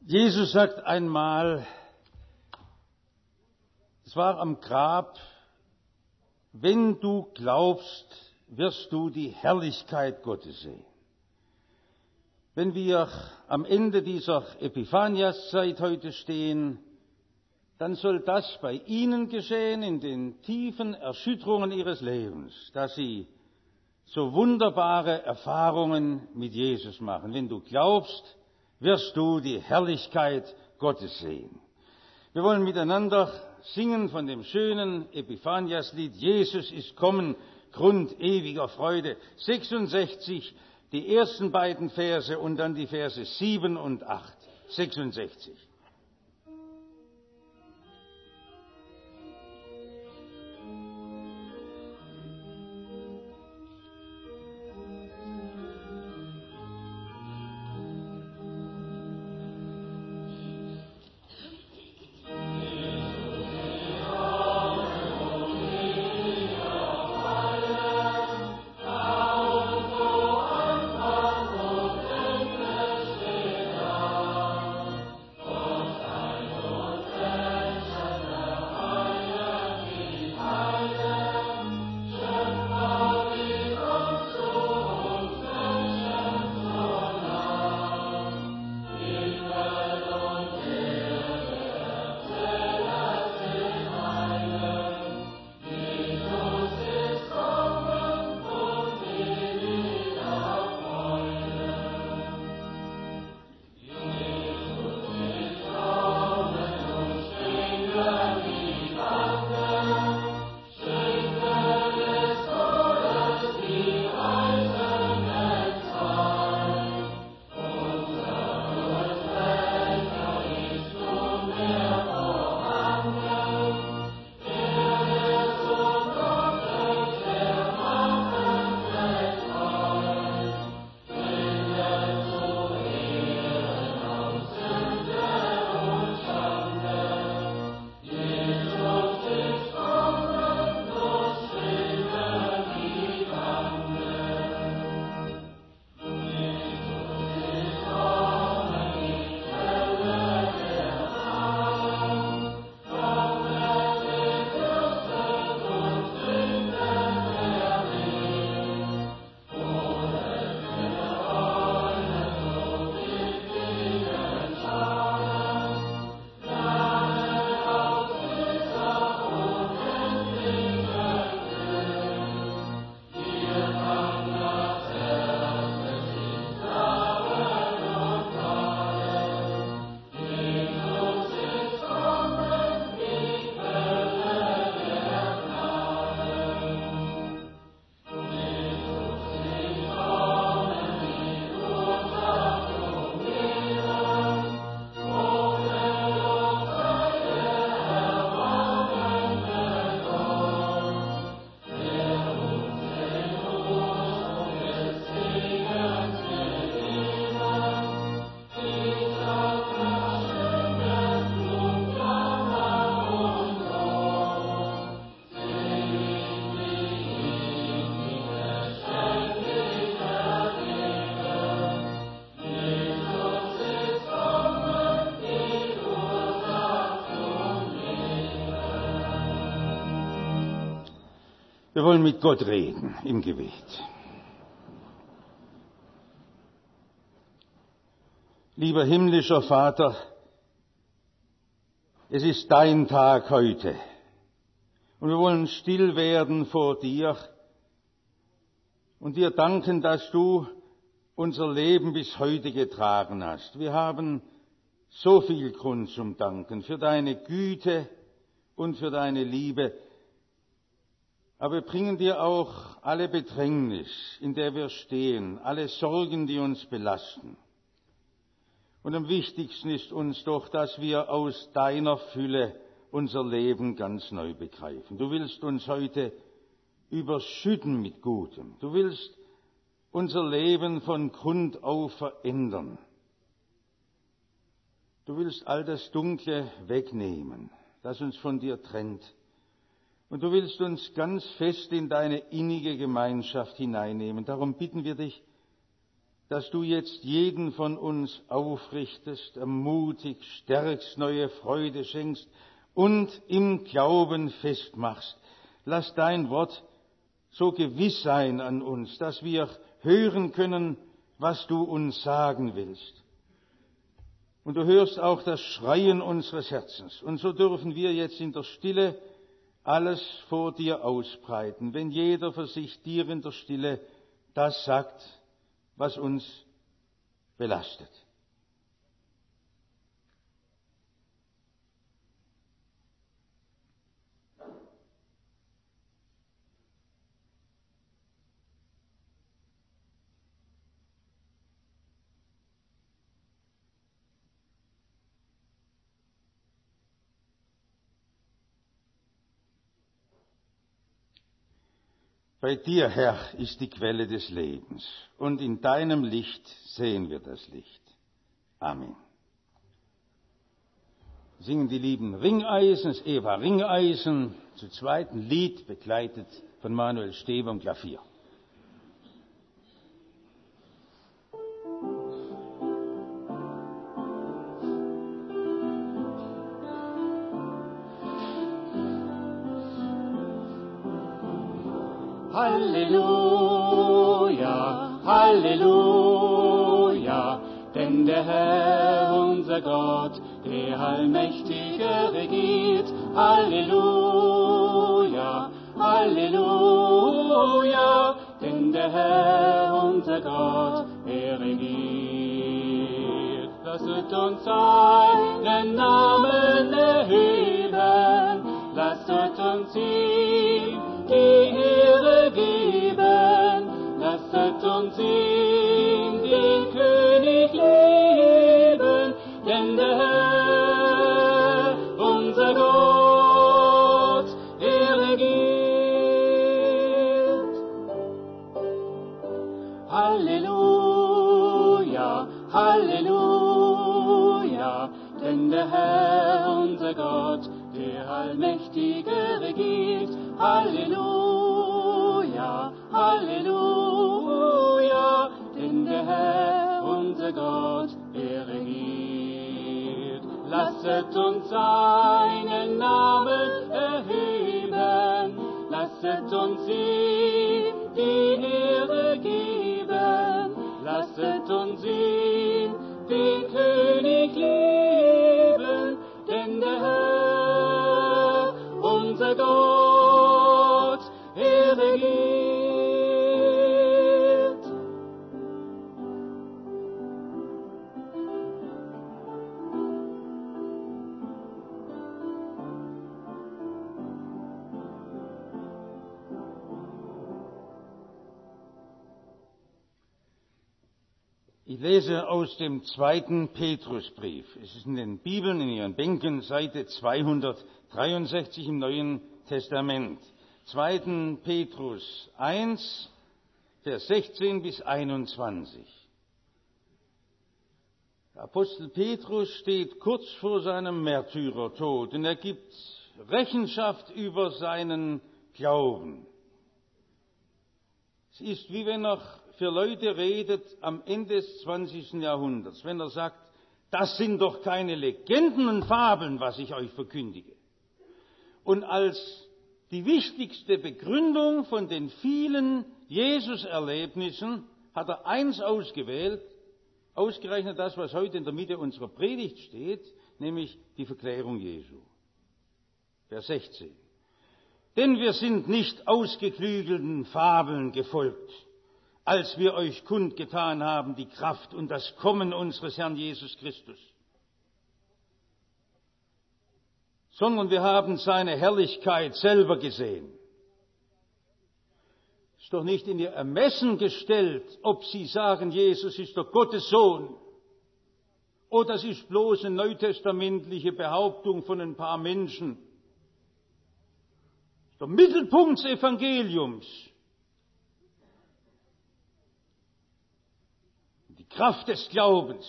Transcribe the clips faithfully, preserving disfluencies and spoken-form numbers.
Jesus sagt einmal, es war am Grab: Wenn du glaubst, wirst du die Herrlichkeit Gottes sehen. Wenn wir am Ende dieser Epiphaniaszeit heute stehen, dann soll das bei Ihnen geschehen in den tiefen Erschütterungen Ihres Lebens, dass Sie so wunderbare Erfahrungen mit Jesus machen. Wenn du glaubst, wirst du die Herrlichkeit Gottes sehen. Wir wollen miteinander singen von dem schönen Epiphaniaslied: Jesus ist kommen, Grund ewiger Freude. sechsundsechzig, die ersten beiden Verse und dann die Verse sieben und acht. sechsundsechzig. Wir wollen mit Gott reden im Gebet. Lieber himmlischer Vater, es ist dein Tag heute und wir wollen still werden vor dir und dir danken, dass du unser Leben bis heute getragen hast. Wir haben so viel Grund zum Danken für deine Güte und für deine Liebe. Aber wir bringen dir auch alle Bedrängnis, in der wir stehen, alle Sorgen, die uns belasten. Und am wichtigsten ist uns doch, dass wir aus deiner Fülle unser Leben ganz neu begreifen. Du willst uns heute überschütten mit Gutem. Du willst unser Leben von Grund auf verändern. Du willst all das Dunkle wegnehmen, das uns von dir trennt. Und du willst uns ganz fest in deine innige Gemeinschaft hineinnehmen. Darum bitten wir dich, dass du jetzt jeden von uns aufrichtest, ermutigst, stärkst, neue Freude schenkst und im Glauben festmachst. Lass dein Wort so gewiss sein an uns, dass wir hören können, was du uns sagen willst. Und du hörst auch das Schreien unseres Herzens. Und so dürfen wir jetzt in der Stille alles vor dir ausbreiten, wenn jeder für sich dir in der Stille das sagt, was uns belastet. Bei dir, Herr, ist die Quelle des Lebens, und in deinem Licht sehen wir das Licht. Amen. Singen die lieben Ringeisen, das Eva Ringeisen, zu zweiten Lied, begleitet von Manuel Steber am Klavier. Halleluja, Halleluja, denn der Herr, unser Gott, der Allmächtige regiert. Halleluja, Halleluja, denn der Herr, unser Gott, er regiert. Lasset uns seinen Namen erheben, lasset uns ihm die Ehre geben, lasset uns ihm den König lieben, denn der Herr, unser Gott, er regiert. Halleluja, Halleluja, denn der Herr, unser Gott, der Allmächtige regiert. Halleluja, Halleluja, denn der Herr, unser Gott, er regiert. Lasset uns seinen Namen erheben, lasset uns ihm die Ehre geben, lasset uns ihm den König lieben, denn der Herr, unser Gott, er regiert. Ich lese aus dem zweiten Petrusbrief. Es ist in den Bibeln, in Ihren Bänken, Seite zweihundertdreiundsechzig im Neuen Testament. zweiten Petrus eins, Vers sechzehn bis einundzwanzig. Der Apostel Petrus steht kurz vor seinem Märtyrertod und er gibt Rechenschaft über seinen Glauben. Es ist, wie wenn er für Leute redet am Ende des zwanzigsten Jahrhunderts, wenn er sagt, das sind doch keine Legenden und Fabeln, was ich euch verkündige. Und als die wichtigste Begründung von den vielen Jesus-Erlebnissen hat er eins ausgewählt, ausgerechnet das, was heute in der Mitte unserer Predigt steht, nämlich die Verklärung Jesu. Vers sechzehn. Denn wir sind nicht ausgeklügelten Fabeln gefolgt, als wir euch kundgetan haben die Kraft und das Kommen unseres Herrn Jesus Christus, sondern wir haben seine Herrlichkeit selber gesehen. Es ist doch nicht in ihr Ermessen gestellt, ob sie sagen, Jesus ist der Gottes Sohn, oder das ist bloß eine neutestamentliche Behauptung von ein paar Menschen. Das ist der Mittelpunkt des Evangeliums. Die Kraft des Glaubens.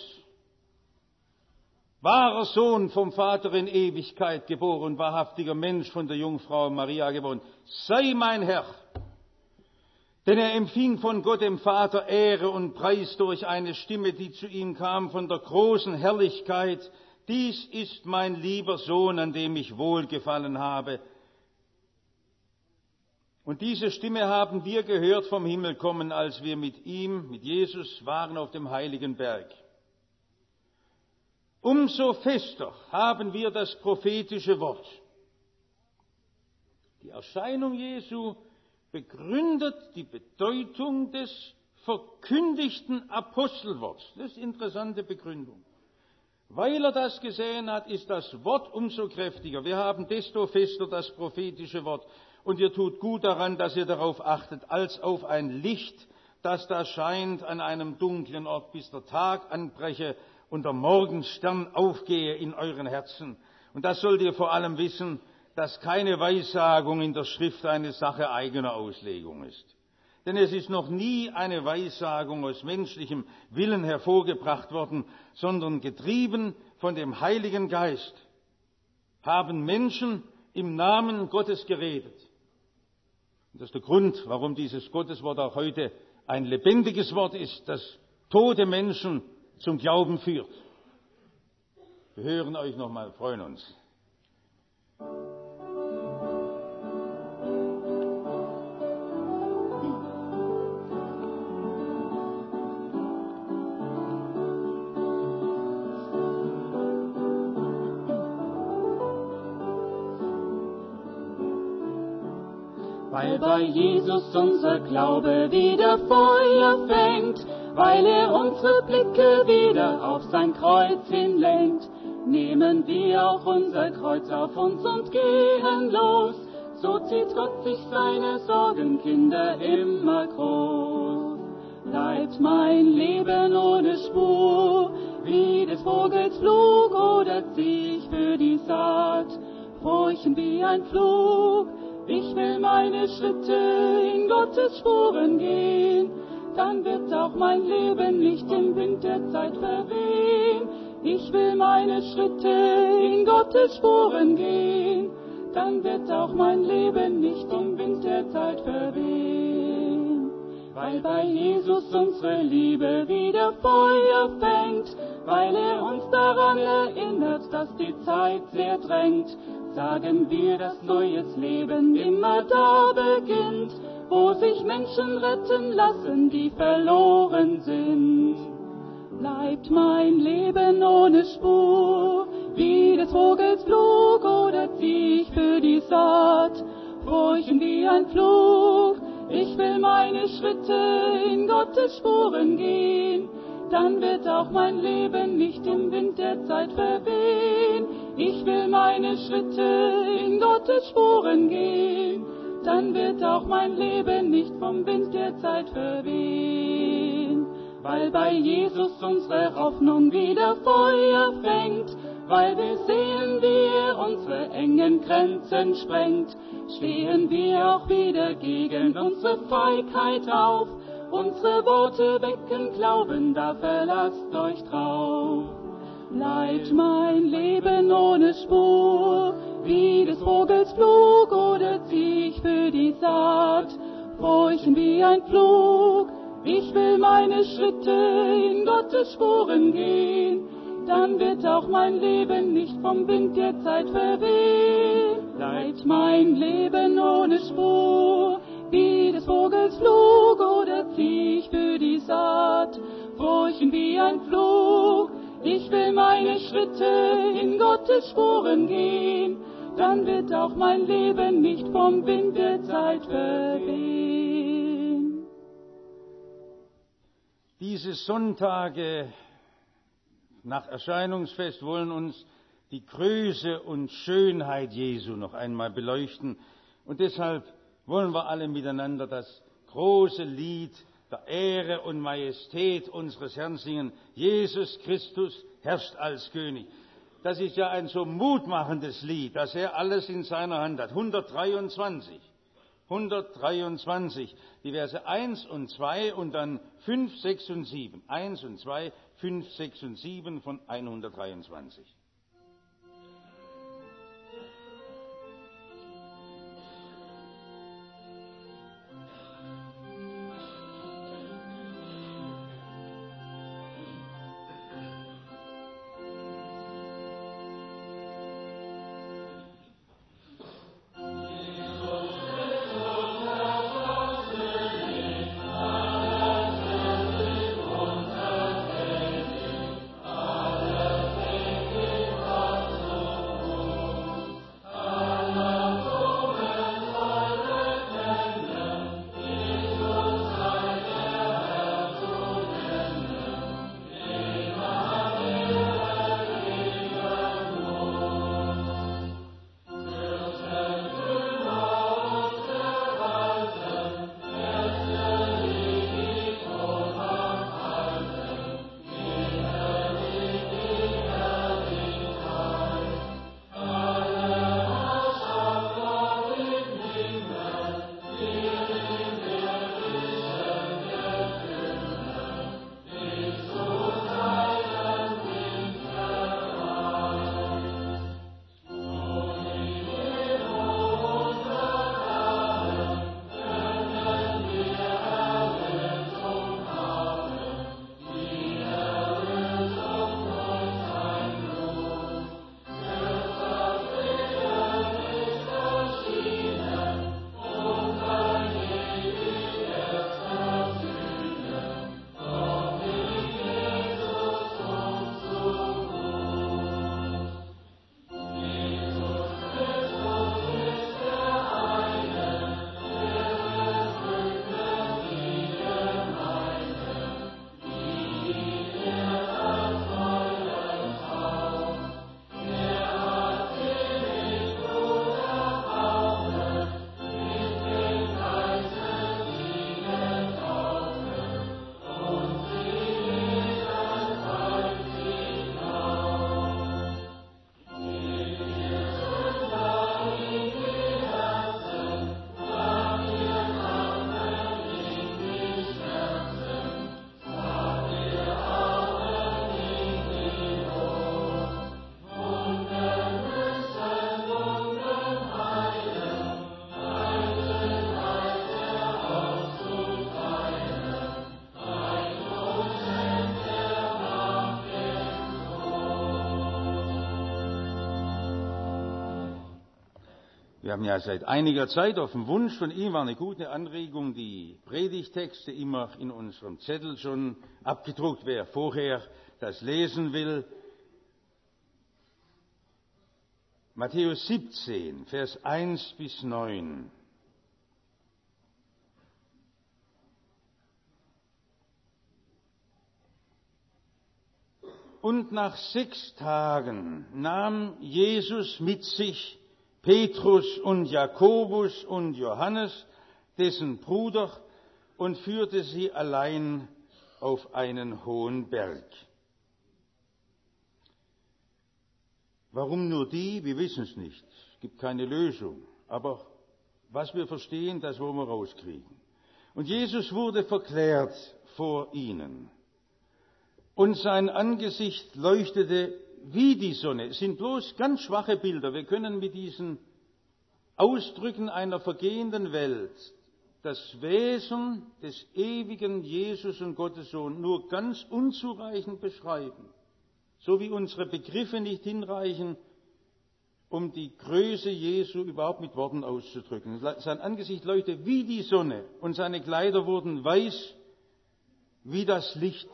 Wahrer Sohn vom Vater in Ewigkeit geboren, wahrhaftiger Mensch von der Jungfrau Maria geboren. Sei mein Herr, Denn er empfing von Gott dem Vater Ehre und Preis durch eine Stimme, die zu ihm kam von der großen Herrlichkeit. Dies ist mein lieber Sohn, an dem ich wohlgefallen habe. Und diese Stimme haben wir gehört vom Himmel kommen, als wir mit ihm, mit Jesus, waren auf dem heiligen Berg. Umso fester haben wir das prophetische Wort. Die Erscheinung Jesu begründet die Bedeutung des verkündigten Apostelworts. Das ist eine interessante Begründung. Weil er das gesehen hat, ist das Wort umso kräftiger. Wir haben desto fester das prophetische Wort. Und ihr tut gut daran, dass ihr darauf achtet, als auf ein Licht, das da scheint an einem dunklen Ort, bis der Tag anbreche und der Morgenstern aufgehe in euren Herzen. Und das sollt ihr vor allem wissen, dass keine Weissagung in der Schrift eine Sache eigener Auslegung ist. Denn es ist noch nie eine Weissagung aus menschlichem Willen hervorgebracht worden, sondern getrieben von dem Heiligen Geist haben Menschen im Namen Gottes geredet. Und das ist der Grund, warum dieses Gotteswort auch heute ein lebendiges Wort ist, das tote Menschen zum Glauben führt. Wir hören euch nochmal, freuen uns. Weil bei Jesus unser Glaube wieder Feuer fängt, weil er unsere Blicke wieder auf sein Kreuz hinlenkt, nehmen wir auch unser Kreuz auf uns und gehen los. So zieht Gott sich seine Sorgenkinder immer groß. Bleibt mein Leben ohne Spur, wie des Vogels Flug, oder zieh ich für die Saat, furchen wie ein Flug. Ich will meine Schritte in Gottes Spuren gehen, dann wird auch mein Leben nicht im Wind der Zeit verwehen. Ich will meine Schritte in Gottes Spuren gehen, dann wird auch mein Leben nicht im Wind der Zeit verwehen. Weil bei Jesus unsere Liebe wieder Feuer fängt, weil er uns daran erinnert, dass die Zeit sehr drängt, sagen wir, dass neues Leben immer da beginnt, wo sich Menschen retten lassen, die verloren sind. Bleibt mein Leben ohne Spur, wie des Vogels Flug, oder zieh ich für die Saat, furchen wie ein Flug. Ich will meine Schritte in Gottes Spuren gehen, dann wird auch mein Leben nicht im Wind der Zeit verwehen. Ich will meine Schritte in Gottes Spuren gehen, dann wird auch mein Leben nicht vom Wind der Zeit verwehen. Weil bei Jesus unsere Hoffnung wieder Feuer fängt, weil wir sehen, wie er unsere engen Grenzen sprengt, stehen wir auch wieder gegen unsere Feigheit auf. Unsere Worte wecken Glauben, da verlasst euch drauf. Bleibt mein Leben ohne Spur, wie des Vogels Flug, oder zieh ich für die Saat, furchen wie ein Flug. Ich will meine Schritte in Gottes Spuren gehen, dann wird auch mein Leben nicht vom Wind der Zeit verwehen. Bleibt mein Leben ohne Spur, wie des Vogels Flug, oder zieh ich für die Saat, furchen wie ein Flug. Ich will meine Schritte in Gottes Spuren gehen, dann wird auch mein Leben nicht vom Wind der Zeit verwehen. Diese Sonntage nach Erscheinungsfest wollen uns die Größe und Schönheit Jesu noch einmal beleuchten. Und deshalb wollen wir alle miteinander das große Lied der Ehre und Majestät unseres Herrn singen. Jesus Christus herrscht als König. Das ist ja ein so mutmachendes Lied, dass er alles in seiner Hand hat. hundertdreiundzwanzig. hundertdreiundzwanzig. Die Verse eins und zwei und dann fünf, sechs und sieben. eins und zwei, fünf, sechs und sieben von hundertdreiundzwanzig. Wir haben ja seit einiger Zeit auf den Wunsch von ihm, war eine gute Anregung, die Predigtexte immer in unserem Zettel schon abgedruckt, wer vorher das lesen will. Matthäus siebzehn, Vers eins bis neun. Und nach sechs Tagen nahm Jesus mit sich Petrus und Jakobus und Johannes, dessen Bruder, und führte sie allein auf einen hohen Berg. Warum nur die? Wir wissen es nicht. Es gibt keine Lösung. Aber was wir verstehen, das wollen wir rauskriegen. Und Jesus wurde verklärt vor ihnen. Und sein Angesicht leuchtete wie die Sonne. Es sind bloß ganz schwache Bilder. Wir können mit diesen Ausdrücken einer vergehenden Welt das Wesen des ewigen Jesus und Gottes Sohn nur ganz unzureichend beschreiben. So wie unsere Begriffe nicht hinreichen, um die Größe Jesu überhaupt mit Worten auszudrücken. Sein Angesicht leuchtete wie die Sonne und seine Kleider wurden weiß wie das Licht.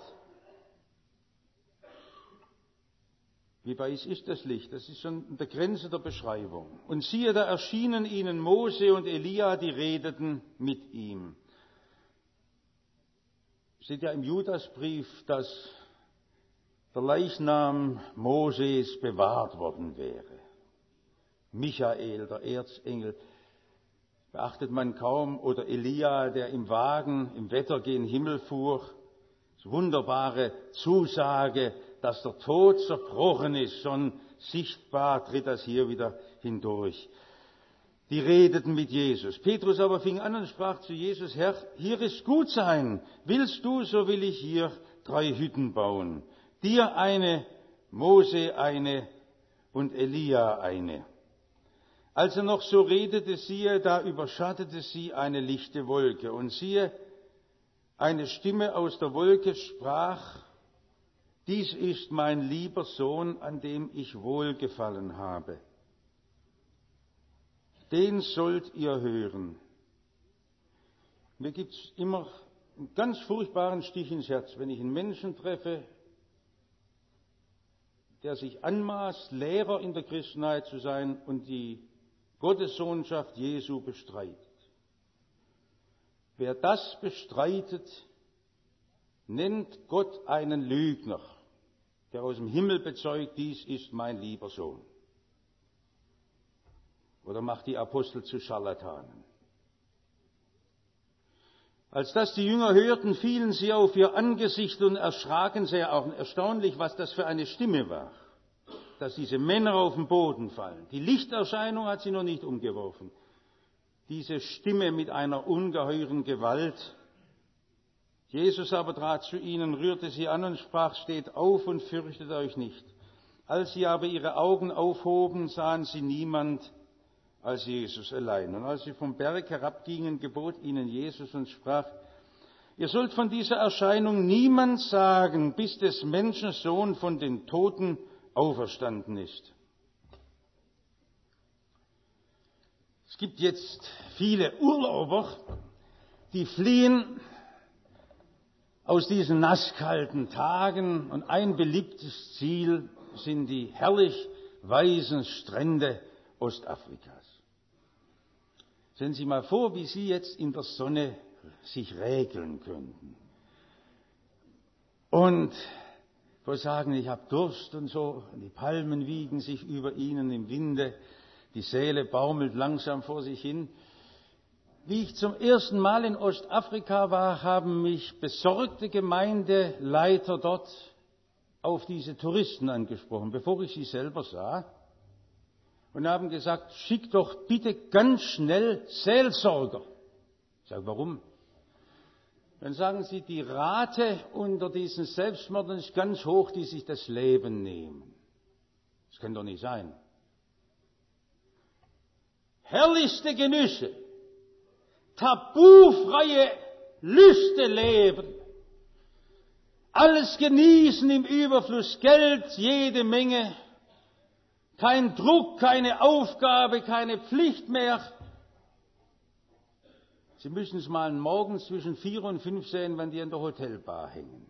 Wie weiß ist das Licht? Das ist schon an der Grenze der Beschreibung. Und siehe, da erschienen ihnen Mose und Elia, die redeten mit ihm. Steht ja im Judasbrief, dass der Leichnam Moses bewahrt worden wäre. Michael, der Erzengel, beachtet man kaum, oder Elia, der im Wagen im Wetter gen Himmel fuhr. Das wunderbare Zusage, dass der Tod zerbrochen ist, schon sichtbar tritt das hier wieder hindurch. Die redeten mit Jesus. Petrus aber fing an und sprach zu Jesus: Herr, hier ist gut sein. Willst du, so will ich hier drei Hütten bauen. Dir eine, Mose eine und Elia eine. Als er noch so redete, siehe, da überschattete sie eine lichte Wolke. Und siehe, eine Stimme aus der Wolke sprach: Dies ist mein lieber Sohn, an dem ich Wohlgefallen habe. Den sollt ihr hören. Mir gibt es immer einen ganz furchtbaren Stich ins Herz, wenn ich einen Menschen treffe, der sich anmaßt, Lehrer in der Christenheit zu sein und die Gottessohnschaft Jesu bestreitet. Wer das bestreitet, nennt Gott einen Lügner, der aus dem Himmel bezeugt, dies ist mein lieber Sohn. Oder macht die Apostel zu Scharlatanen. Als das die Jünger hörten, fielen sie auf ihr Angesicht und erschraken sehr. Auch erstaunlich, was das für eine Stimme war, dass diese Männer auf den Boden fallen. Die Lichterscheinung hat sie noch nicht umgeworfen. Diese Stimme mit einer ungeheuren Gewalt. Jesus aber trat zu ihnen, rührte sie an und sprach: Steht auf und fürchtet euch nicht. Als sie aber ihre Augen aufhoben, sahen sie niemand als Jesus allein. Und als sie vom Berg herabgingen, gebot ihnen Jesus und sprach: Ihr sollt von dieser Erscheinung niemand sagen, bis des Menschen Sohn von den Toten auferstanden ist. Es gibt jetzt viele Urlauber, die fliehen aus diesen nasskalten Tagen, und ein beliebtes Ziel sind die herrlich weißen Strände Ostafrikas. Stellen Sie sich mal vor, wie Sie jetzt in der Sonne sich räkeln könnten. Und wo sagen, ich habe Durst und so, und die Palmen wiegen sich über ihnen im Winde, die Seele baumelt langsam vor sich hin. Wie ich zum ersten Mal in Ostafrika war, haben mich besorgte Gemeindeleiter dort auf diese Touristen angesprochen, bevor ich sie selber sah, und haben gesagt: Schick doch bitte ganz schnell Seelsorger. Ich sage: Warum? Dann sagen sie, die Rate unter diesen Selbstmördern ist ganz hoch, die sich das Leben nehmen. Das kann doch nicht sein. Herrlichste Genüsse, tabufreie Lüste leben, alles genießen im Überfluss, Geld, jede Menge, Kein Druck, keine Aufgabe, keine Pflicht mehr. Sie müssen es mal morgens zwischen vier und fünf sehen, wenn die in der Hotelbar hängen.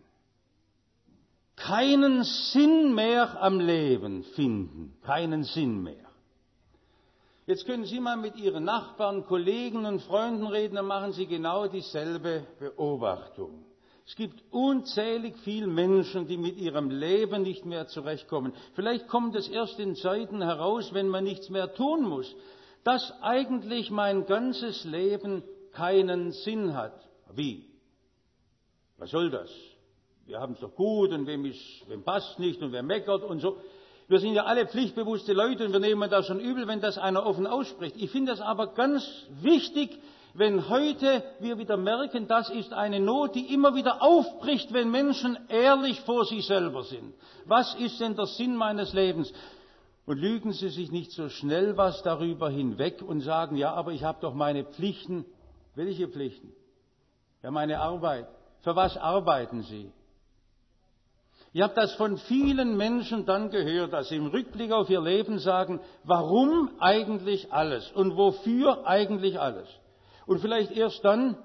Keinen Sinn mehr am Leben finden, keinen Sinn mehr. Jetzt können Sie mal mit Ihren Nachbarn, Kollegen und Freunden reden, dann machen Sie genau dieselbe Beobachtung. Es gibt unzählig viele Menschen, die mit ihrem Leben nicht mehr zurechtkommen. Vielleicht kommt es erst in Zeiten heraus, wenn man nichts mehr tun muss, dass eigentlich mein ganzes Leben keinen Sinn hat. Wie? Was soll das? Wir haben es doch gut und wem, ist, wem passt nicht und wer meckert und so. Wir sind ja alle pflichtbewusste Leute und wir nehmen das schon übel, wenn das einer offen ausspricht. Ich finde das aber ganz wichtig, wenn heute wir wieder merken, das ist eine Not, die immer wieder aufbricht, wenn Menschen ehrlich vor sich selber sind. Was ist denn der Sinn meines Lebens? Und lügen Sie sich nicht so schnell was darüber hinweg und sagen, ja, aber ich habe doch meine Pflichten. Welche Pflichten? Ja, meine Arbeit. Für was arbeiten Sie? Ich habe das von vielen Menschen dann gehört, dass sie im Rückblick auf ihr Leben sagen, warum eigentlich alles und wofür eigentlich alles? Und vielleicht erst dann,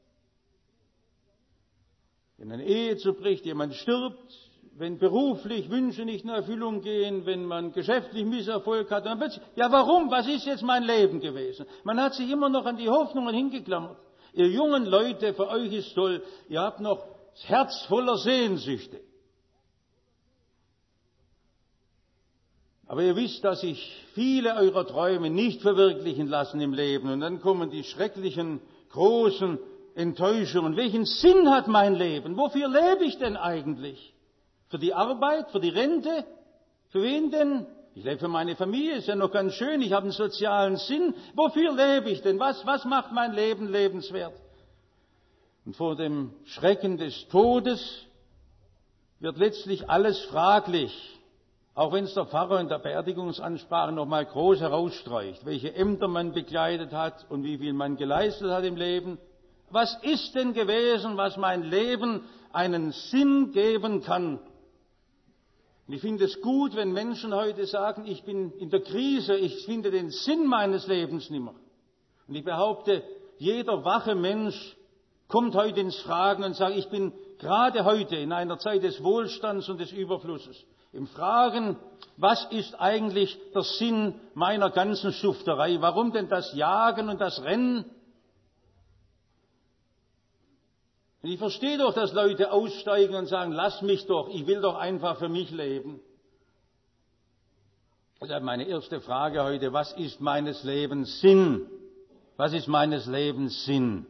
wenn eine Ehe zerbricht, jemand stirbt, wenn beruflich Wünsche nicht in Erfüllung gehen, wenn man geschäftlich Misserfolg hat, dann plötzlich, ja warum, was ist jetzt mein Leben gewesen? Man hat sich immer noch an die Hoffnungen hingeklammert. Ihr jungen Leute, für euch ist toll, ihr habt noch das Herz voller Sehnsüchte. Aber ihr wisst, dass sich viele eurer Träume nicht verwirklichen lassen im Leben. Und dann kommen die schrecklichen, großen Enttäuschungen. Welchen Sinn hat mein Leben? Wofür lebe ich denn eigentlich? Für die Arbeit? Für die Rente? Für wen denn? Ich lebe für meine Familie, ist ja noch ganz schön. Ich habe einen sozialen Sinn. Wofür lebe ich denn? Was, was macht mein Leben lebenswert? Und vor dem Schrecken des Todes wird letztlich alles fraglich. Auch wenn es der Pfarrer in der Beerdigungsansprache noch mal groß herausstreicht, welche Ämter man bekleidet hat und wie viel man geleistet hat im Leben. Was ist denn gewesen, was mein Leben einen Sinn geben kann? Und ich finde es gut, wenn Menschen heute sagen, ich bin in der Krise, ich finde den Sinn meines Lebens nicht mehr. Und ich behaupte, jeder wache Mensch kommt heute ins Fragen und sagt, ich bin gerade heute in einer Zeit des Wohlstands und des Überflusses. Im Fragen, was ist eigentlich der Sinn meiner ganzen Schufterei? Warum denn das Jagen und das Rennen? Und ich verstehe doch, dass Leute aussteigen und sagen, lass mich doch, ich will doch einfach für mich leben. Deshalb meine erste Frage heute, was ist meines Lebens Sinn? Was ist meines Lebens Sinn?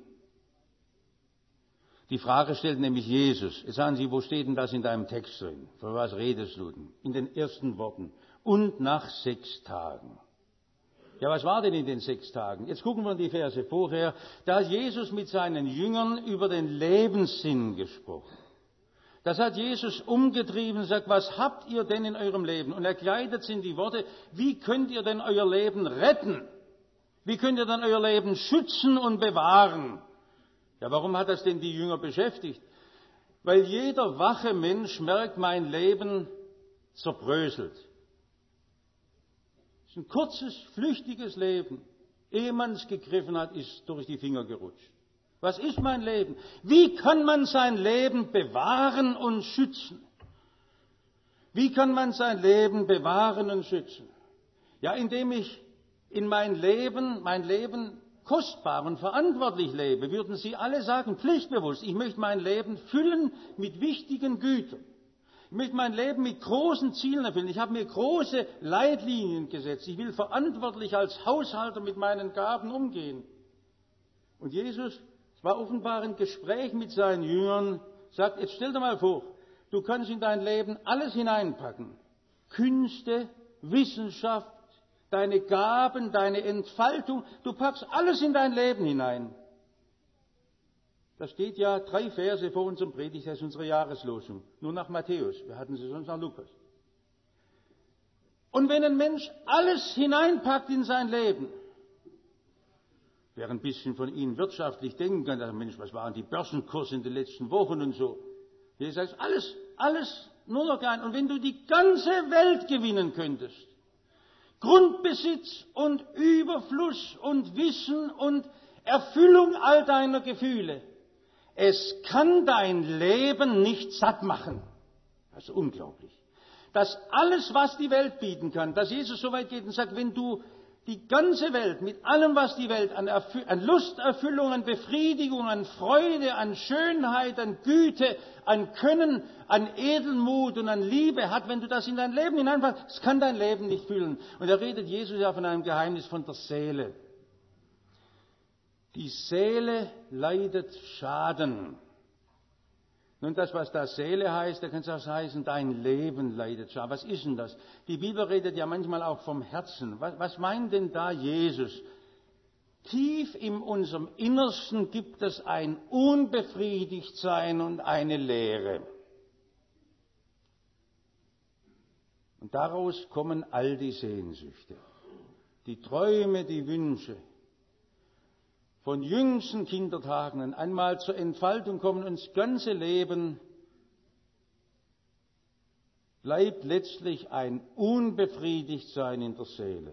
Die Frage stellt nämlich Jesus. Jetzt sagen Sie, wo steht denn das in deinem Text drin? Für was redest du denn? In den ersten Worten. Und nach sechs Tagen. Ja, was war denn in den sechs Tagen? Jetzt gucken wir in die Verse vorher. Da hat Jesus mit seinen Jüngern über den Lebenssinn gesprochen. Das hat Jesus umgetrieben und sagt, was habt ihr denn in eurem Leben? Und er kleidet es in die Worte, wie könnt ihr denn euer Leben retten? Wie könnt ihr denn euer Leben schützen und bewahren? Ja, warum hat das denn die Jünger beschäftigt? Weil jeder wache Mensch merkt, mein Leben zerbröselt. Es ist ein kurzes, flüchtiges Leben. Ehe man es gegriffen hat, ist durch die Finger gerutscht. Was ist mein Leben? Wie kann man sein Leben bewahren und schützen? Wie kann man sein Leben bewahren und schützen? Ja, indem ich in mein Leben, mein Leben kostbar und verantwortlich lebe, würden Sie alle sagen, pflichtbewusst. Ich möchte mein Leben füllen mit wichtigen Gütern. Ich möchte mein Leben mit großen Zielen erfüllen. Ich habe mir große Leitlinien gesetzt. Ich will verantwortlich als Haushalter mit meinen Gaben umgehen. Und Jesus, es war offenbar ein Gespräch mit seinen Jüngern, sagt, jetzt stell dir mal vor, du kannst in dein Leben alles hineinpacken. Künste, Wissenschaft, deine Gaben, deine Entfaltung, du packst alles in dein Leben hinein. Da steht ja drei Verse vor unserem Predigtext, unsere Jahreslosung, nur nach Matthäus, wir hatten sie sonst nach Lukas. Und wenn ein Mensch alles hineinpackt in sein Leben, wer ein bisschen von Ihnen wirtschaftlich denken kann, sagt, Mensch, was waren die Börsenkurse in den letzten Wochen und so. Hier sagt alles, alles nur noch ein. Und wenn du die ganze Welt gewinnen könntest, Grundbesitz und Überfluss und Wissen und Erfüllung all deiner Gefühle. Es kann dein Leben nicht satt machen. Das ist unglaublich. Dass alles, was die Welt bieten kann, dass Jesus so weit geht und sagt, wenn du die ganze Welt mit allem, was die Welt an, Erfü- an Lusterfüllung, an Befriedigung, an Freude, an Schönheit, an Güte, an Können, an Edelmut und an Liebe hat, wenn du das in dein Leben hineinfasst, das kann dein Leben nicht füllen. Und da redet Jesus ja von einem Geheimnis von der Seele. Die Seele leidet Schaden. Nun, das, was da Seele heißt, da kann es auch heißen, dein Leben leidet Schaden. Was ist denn das? Die Bibel redet ja manchmal auch vom Herzen. Was, was meint denn da Jesus? Tief in unserem Innersten gibt es ein Unbefriedigtsein und eine Leere. Und daraus kommen all die Sehnsüchte, die Träume, die Wünsche. Von jüngsten Kindertagen an einmal zur Entfaltung kommen, und das ganze Leben bleibt letztlich ein Unbefriedigtsein in der Seele.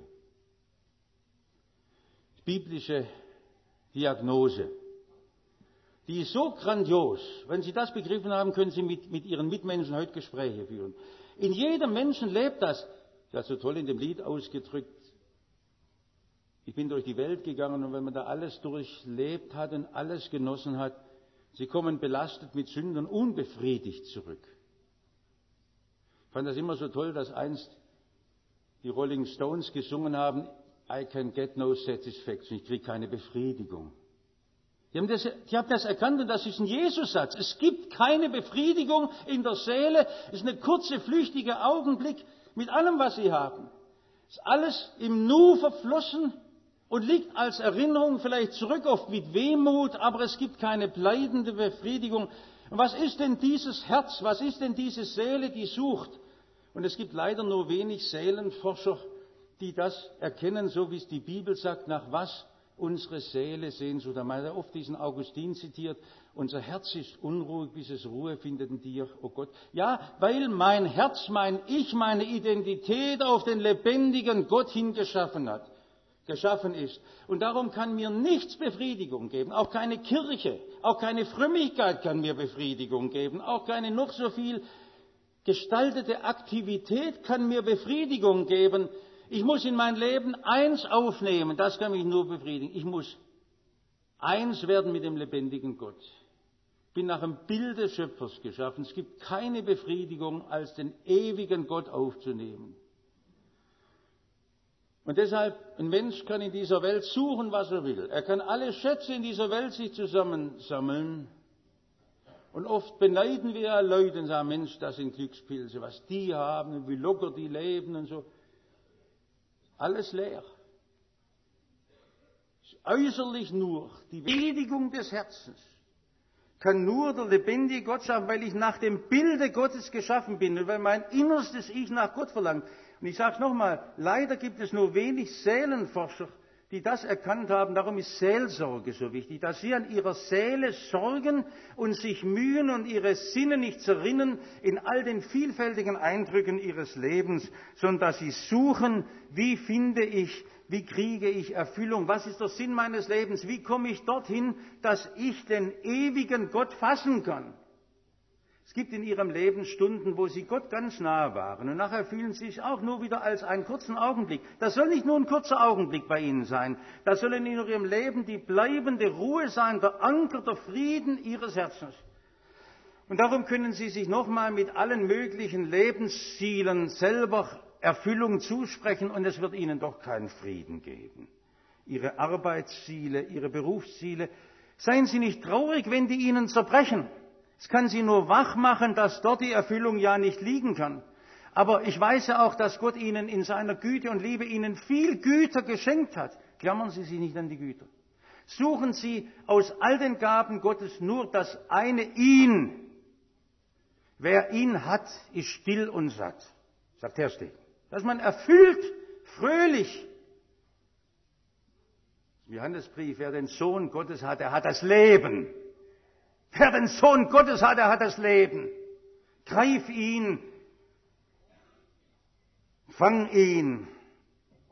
Die biblische Diagnose, die ist so grandios. Wenn Sie das begriffen haben, können Sie mit, mit Ihren Mitmenschen heute Gespräche führen. In jedem Menschen lebt das. Das ist so toll in dem Lied ausgedrückt. Ich bin durch die Welt gegangen, und wenn man da alles durchlebt hat und alles genossen hat, sie kommen belastet mit Sünden unbefriedigt zurück. Ich fand das immer so toll, dass einst die Rolling Stones gesungen haben, I can get no satisfaction, ich kriege keine Befriedigung. Die haben, das, die haben das erkannt, und das ist ein Jesus-Satz. Es gibt keine Befriedigung in der Seele, es ist ein kurzer, flüchtiger Augenblick mit allem, was sie haben. Es ist alles im Nu verflossen und liegt als Erinnerung vielleicht zurück, oft mit Wehmut, aber es gibt keine bleibende Befriedigung. Und was ist denn dieses Herz, was ist denn diese Seele, die sucht? Und es gibt leider nur wenig Seelenforscher, die das erkennen, so wie es die Bibel sagt, nach was unsere Seele Sehnsucht. Da hat er oft diesen Augustin zitiert, unser Herz ist unruhig, bis es Ruhe findet in dir, oh Gott. Ja, weil mein Herz, mein Ich, meine Identität auf den lebendigen Gott hingeschaffen hat. geschaffen ist. Und darum kann mir nichts Befriedigung geben, auch keine Kirche, auch keine Frömmigkeit kann mir Befriedigung geben, auch keine noch so viel gestaltete Aktivität kann mir Befriedigung geben. Ich muss in mein Leben eins aufnehmen, das kann mich nur befriedigen. Ich muss eins werden mit dem lebendigen Gott. Ich bin nach dem Bild des Schöpfers geschaffen. Es gibt keine Befriedigung, als den ewigen Gott aufzunehmen. Und deshalb, ein Mensch kann in dieser Welt suchen, was er will. Er kann alle Schätze in dieser Welt sich zusammensammeln. Und oft beneiden wir Leute und sagen, Mensch, das sind Glückspilze, was die haben und wie locker die leben und so. Alles leer. Äußerlich nur die Befriedigung des Herzens kann nur der lebendige Gott schaffen, weil ich nach dem Bilde Gottes geschaffen bin und weil mein innerstes Ich nach Gott verlangt. Und ich sage es nochmal, leider gibt es nur wenig Seelenforscher, die das erkannt haben. Darum ist Seelsorge so wichtig, dass sie an ihrer Seele sorgen und sich mühen und ihre Sinne nicht zerrinnen in all den vielfältigen Eindrücken ihres Lebens, sondern dass sie suchen, wie finde ich, wie kriege ich Erfüllung, was ist der Sinn meines Lebens, wie komme ich dorthin, dass ich den ewigen Gott fassen kann. Es gibt in ihrem Leben Stunden, wo sie Gott ganz nahe waren und nachher fühlen sie sich auch nur wieder als einen kurzen Augenblick. Das soll nicht nur ein kurzer Augenblick bei ihnen sein, das soll in ihrem Leben die bleibende Ruhe sein, der Anker, der Frieden ihres Herzens. Und darum können sie sich nochmal mit allen möglichen Lebenszielen selber Erfüllung zusprechen und es wird ihnen doch keinen Frieden geben. Ihre Arbeitsziele, ihre Berufsziele, seien Sie nicht traurig, wenn die ihnen zerbrechen. Es kann sie nur wach machen, dass dort die Erfüllung ja nicht liegen kann. Aber ich weiß ja auch, dass Gott ihnen in seiner Güte und Liebe ihnen viel Güter geschenkt hat. Klammern Sie sich nicht an die Güter. Suchen Sie aus all den Gaben Gottes nur das eine ihn. Wer ihn hat, ist still und satt, sagt Herr Steg. Dass man erfüllt, fröhlich. Johannesbrief, wer den Sohn Gottes hat, der hat das Leben. Wer den Sohn Gottes hat, der hat das Leben. Greif ihn, fang ihn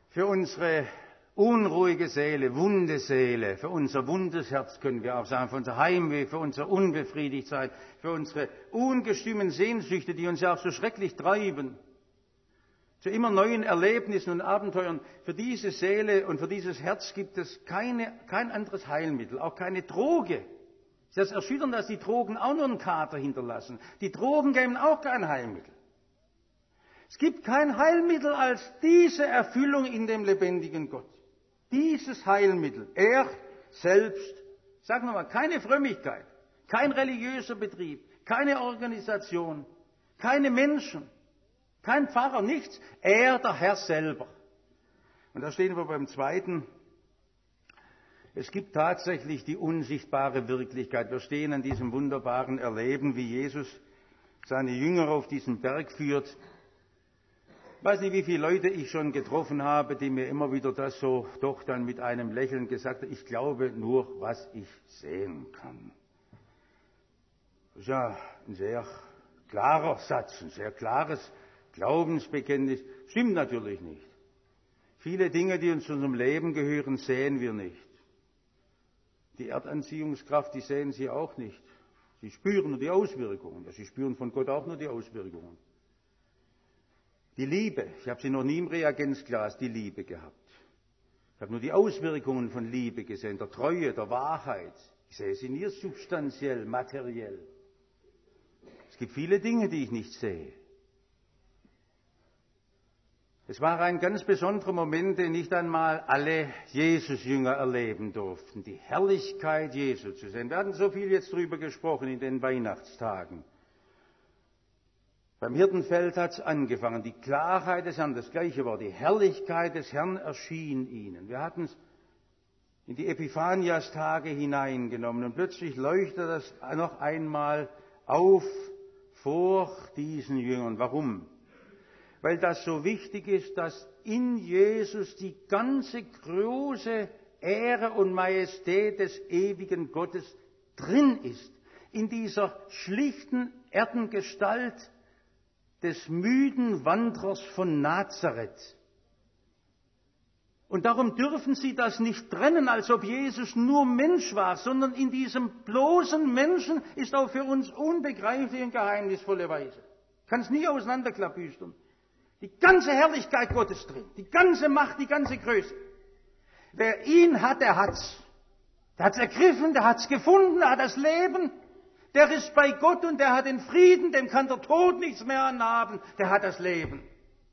für unsere unruhige Seele, wunde Seele, für unser wundes Herz können wir auch sagen, für unser Heimweh, für unsere Unbefriedigtheit, für unsere ungestümen Sehnsüchte, die uns ja auch so schrecklich treiben, zu immer neuen Erlebnissen und Abenteuern. Für diese Seele und für dieses Herz gibt es keine, kein anderes Heilmittel, auch keine Droge. Es ist das Erschütternde, dass die Drogen auch nur einen Kater hinterlassen. Die Drogen geben auch kein Heilmittel. Es gibt kein Heilmittel als diese Erfüllung in dem lebendigen Gott. Dieses Heilmittel, er selbst, sagen wir mal, keine Frömmigkeit, kein religiöser Betrieb, keine Organisation, keine Menschen, kein Pfarrer, nichts, er, der Herr selber. Und da stehen wir beim Zweiten. Es gibt tatsächlich die unsichtbare Wirklichkeit. Wir stehen an diesem wunderbaren Erleben, wie Jesus seine Jünger auf diesen Berg führt. Ich weiß nicht, wie viele Leute ich schon getroffen habe, die mir immer wieder das so doch dann mit einem Lächeln gesagt haben, ich glaube nur, was ich sehen kann. Das ist ja ein sehr klarer Satz, ein sehr klares Glaubensbekenntnis. Stimmt natürlich nicht. Viele Dinge, die uns zu unserem Leben gehören, sehen wir nicht. Die Erdanziehungskraft, die sehen Sie auch nicht. Sie spüren nur die Auswirkungen. Sie spüren von Gott auch nur die Auswirkungen. Die Liebe, ich habe sie noch nie im Reagenzglas, die Liebe gehabt. Ich habe nur die Auswirkungen von Liebe gesehen, der Treue, der Wahrheit. Ich sehe sie nie substanziell, materiell. Es gibt viele Dinge, die ich nicht sehe. Es war ein ganz besonderer Moment, den nicht einmal alle Jesus-Jünger erleben durften, die Herrlichkeit Jesu zu sehen. Wir hatten so viel jetzt drüber gesprochen in den Weihnachtstagen. Beim Hirtenfeld hat es angefangen, die Klarheit des Herrn, das gleiche war, die Herrlichkeit des Herrn erschien ihnen. Wir hatten es in die Epiphanias-Tage hineingenommen und plötzlich leuchtet das noch einmal auf vor diesen Jüngern. Warum? Weil das so wichtig ist, dass in Jesus die ganze große Ehre und Majestät des ewigen Gottes drin ist. In dieser schlichten Erdengestalt des müden Wanderers von Nazareth. Und darum dürfen Sie das nicht trennen, als ob Jesus nur Mensch war, sondern in diesem bloßen Menschen ist auch für uns unbegreiflich und geheimnisvolle Weise. Ich kann es nie auseinanderklabüstern. Die ganze Herrlichkeit Gottes drin, die ganze Macht, die ganze Größe. Wer ihn hat, der hat's. Der hat's ergriffen, der hat's gefunden, der hat das Leben. Der ist bei Gott und der hat den Frieden, dem kann der Tod nichts mehr anhaben, der hat das Leben.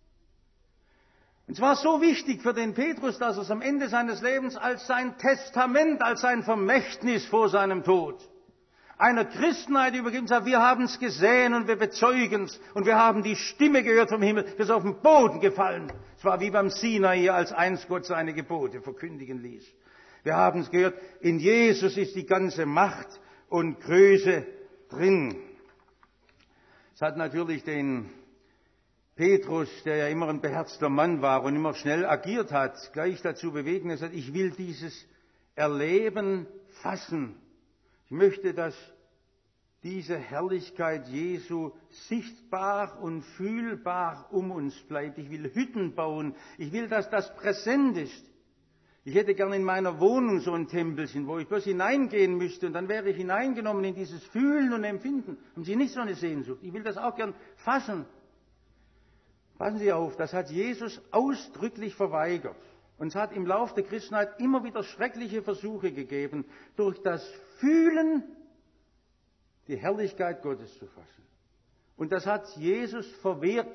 Und es war so wichtig für den Petrus, dass er es am Ende seines Lebens als sein Testament, als sein Vermächtnis vor seinem Tod einer Christenheit übergeben hat, wir haben es gesehen und wir bezeugen es und wir haben die Stimme gehört vom Himmel, das ist auf den Boden gefallen. Es war wie beim Sinai, als einst Gott seine Gebote verkündigen ließ. Wir haben es gehört, in Jesus ist die ganze Macht und Größe drin. Es hat natürlich den Petrus, der ja immer ein beherzter Mann war und immer schnell agiert hat, gleich dazu bewegen. Er sagt, ich will dieses Erleben fassen. Ich möchte, dass diese Herrlichkeit Jesu sichtbar und fühlbar um uns bleibt. Ich will Hütten bauen. Ich will, dass das präsent ist. Ich hätte gern in meiner Wohnung so ein Tempelchen, wo ich bloß hineingehen müsste und dann wäre ich hineingenommen in dieses Fühlen und Empfinden. Haben Sie nicht so eine Sehnsucht? Ich will das auch gern fassen. Passen Sie auf, das hat Jesus ausdrücklich verweigert. Und es hat im Lauf der Christenheit immer wieder schreckliche Versuche gegeben, durch das Fühlen die Herrlichkeit Gottes zu fassen. Und das hat Jesus verwehrt.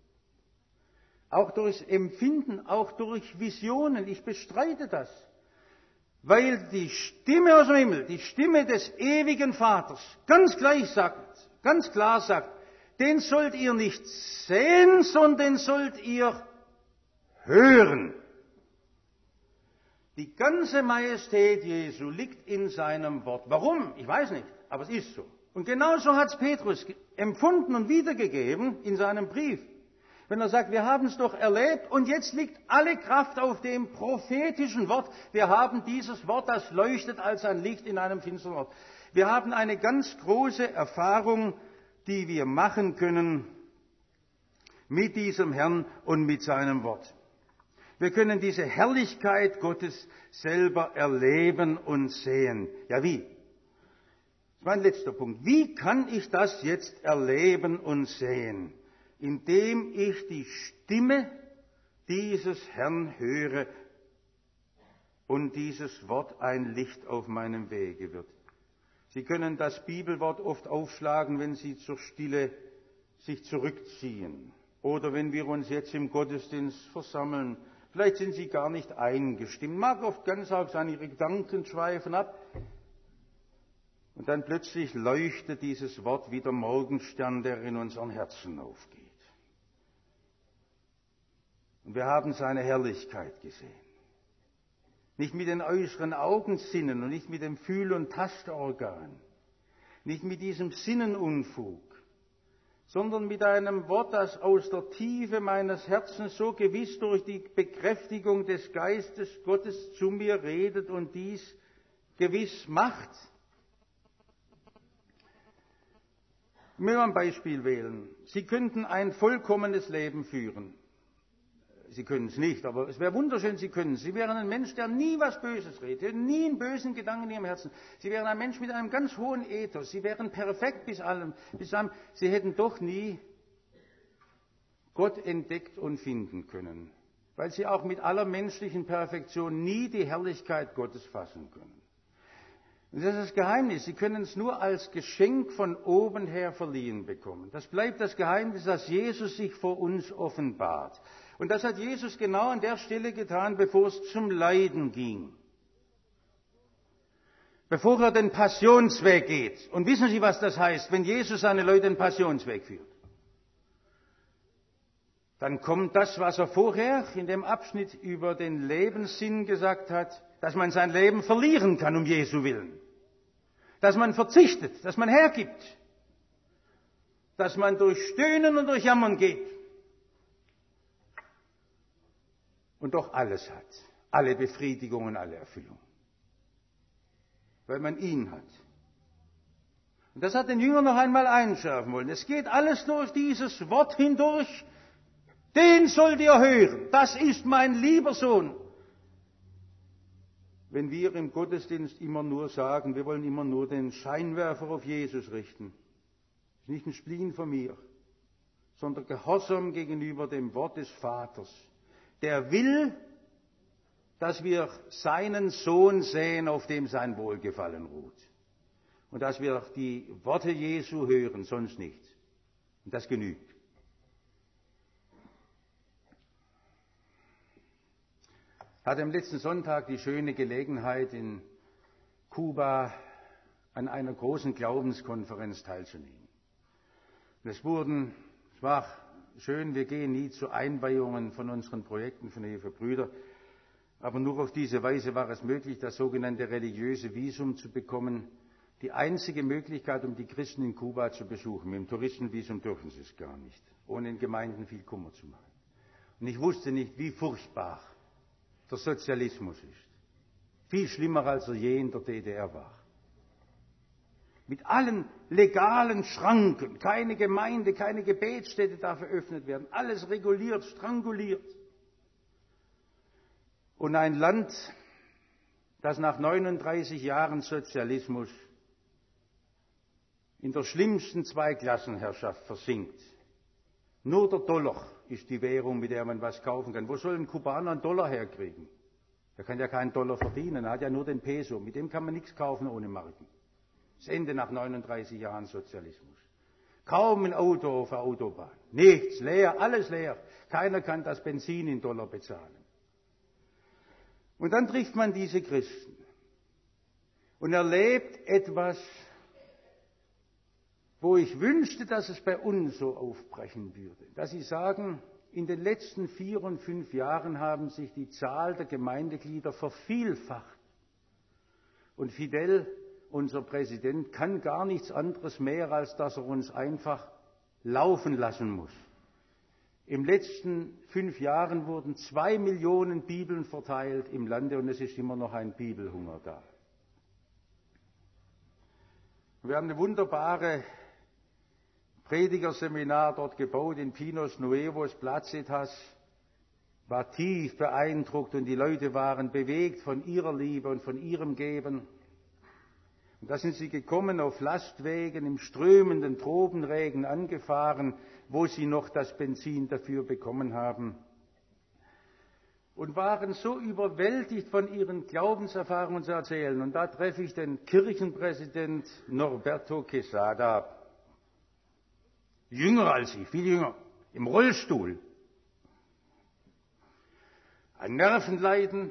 Auch durchs Empfinden, auch durch Visionen. Ich bestreite das. Weil die Stimme aus dem Himmel, die Stimme des ewigen Vaters, ganz gleich sagt, ganz klar sagt, den sollt ihr nicht sehen, sondern den sollt ihr hören. Die ganze Majestät Jesu liegt in seinem Wort. Warum? Ich weiß nicht, aber es ist so. Und genauso hat es Petrus empfunden und wiedergegeben in seinem Brief. Wenn er sagt, wir haben es doch erlebt und jetzt liegt alle Kraft auf dem prophetischen Wort. Wir haben dieses Wort, das leuchtet als ein Licht in einem finsteren Ort. Wir haben eine ganz große Erfahrung, die wir machen können mit diesem Herrn und mit seinem Wort. Wir können diese Herrlichkeit Gottes selber erleben und sehen. Ja, wie? Das ist mein letzter Punkt. Wie kann ich das jetzt erleben und sehen? Indem ich die Stimme dieses Herrn höre und dieses Wort ein Licht auf meinem Wege wird. Sie können das Bibelwort oft aufschlagen, wenn Sie zur Stille sich zurückziehen oder wenn wir uns jetzt im Gottesdienst versammeln. Vielleicht sind Sie gar nicht eingestimmt. Mag oft ganz arg sein, Ihre Gedanken schweifen ab. Und dann plötzlich leuchtet dieses Wort wie der Morgenstern, der in unseren Herzen aufgeht. Und wir haben seine Herrlichkeit gesehen. Nicht mit den äußeren Augensinnen und nicht mit dem Fühl- und Tastorgan, nicht mit diesem Sinnenunfug, sondern mit einem Wort, das aus der Tiefe meines Herzens so gewiss durch die Bekräftigung des Geistes Gottes zu mir redet und dies gewiss macht. Ich will ein Beispiel wählen. Sie könnten ein vollkommenes Leben führen. Sie können es nicht, aber es wäre wunderschön, Sie können es. Sie wären ein Mensch, der nie was Böses redet, nie einen bösen Gedanken in Ihrem Herzen. Sie wären ein Mensch mit einem ganz hohen Ethos. Sie wären perfekt bis allem, bis allem. Sie hätten doch nie Gott entdeckt und finden können, weil Sie auch mit aller menschlichen Perfektion nie die Herrlichkeit Gottes fassen können. Und das ist das Geheimnis. Sie können es nur als Geschenk von oben her verliehen bekommen. Das bleibt das Geheimnis, dass Jesus sich vor uns offenbart. Und das hat Jesus genau an der Stelle getan, bevor es zum Leiden ging. Bevor er den Passionsweg geht. Und wissen Sie, was das heißt, wenn Jesus seine Leute den Passionsweg führt? Dann kommt das, was er vorher in dem Abschnitt über den Lebenssinn gesagt hat, dass man sein Leben verlieren kann um Jesu willen. Dass man verzichtet, dass man hergibt. Dass man durch Stöhnen und durch Jammern geht. Und doch alles hat. Alle Befriedigungen, alle Erfüllung. Weil man ihn hat. Und das hat den Jüngern noch einmal einschärfen wollen. Es geht alles durch dieses Wort hindurch. Den sollt ihr hören. Das ist mein lieber Sohn. Wenn wir im Gottesdienst immer nur sagen, wir wollen immer nur den Scheinwerfer auf Jesus richten. Das ist nicht ein Spleen von mir, sondern Gehorsam gegenüber dem Wort des Vaters. Der will, dass wir seinen Sohn sehen, auf dem sein Wohlgefallen ruht. Und dass wir die Worte Jesu hören, sonst nicht. Und das genügt. Ich hatte am letzten Sonntag die schöne Gelegenheit, in Kuba an einer großen Glaubenskonferenz teilzunehmen. Und es wurden, es war schön, wir gehen nie zu Einweihungen von unseren Projekten von Ehe für Brüder, aber nur auf diese Weise war es möglich, das sogenannte religiöse Visum zu bekommen. Die einzige Möglichkeit, um die Christen in Kuba zu besuchen. Mit dem Touristenvisum dürfen sie es gar nicht, ohne den Gemeinden viel Kummer zu machen. Und ich wusste nicht, wie furchtbar der Sozialismus ist. Viel schlimmer, als er je in der D D R war. Mit allen legalen Schranken, keine Gemeinde, keine Gebetsstätte darf eröffnet werden, alles reguliert, stranguliert. Und ein Land, das nach neununddreißig Jahren Sozialismus in der schlimmsten Zweiklassenherrschaft versinkt. Nur der Dollar ist die Währung, mit der man was kaufen kann. Wo soll ein Kubaner einen Dollar herkriegen? Er kann ja keinen Dollar verdienen, er hat ja nur den Peso. Mit dem kann man nichts kaufen ohne Marken. Das Ende nach neununddreißig Jahren Sozialismus. Kaum ein Auto auf der Autobahn. Nichts, leer, alles leer. Keiner kann das Benzin in Dollar bezahlen. Und dann trifft man diese Christen und erlebt etwas, wo ich wünschte, dass es bei uns so aufbrechen würde. Dass sie sagen, in den letzten vier und fünf Jahren haben sich die Zahl der Gemeindeglieder vervielfacht. Und Fidel, unser Präsident, kann gar nichts anderes mehr, als dass er uns einfach laufen lassen muss. In den letzten fünf Jahren wurden zwei Millionen Bibeln verteilt im Lande und es ist immer noch ein Bibelhunger da. Wir haben eine wunderbare Predigerseminar dort gebaut in Pinos Nuevos, Placitas, war tief beeindruckt und die Leute waren bewegt von ihrer Liebe und von ihrem Geben. Und da sind sie gekommen auf Lastwegen im strömenden Tropenregen angefahren, wo sie noch das Benzin dafür bekommen haben. Und waren so überwältigt von ihren Glaubenserfahrungen zu erzählen. Und da treffe ich den Kirchenpräsident Norberto Quesada, jünger als ich, viel jünger, im Rollstuhl. Ein Nervenleiden.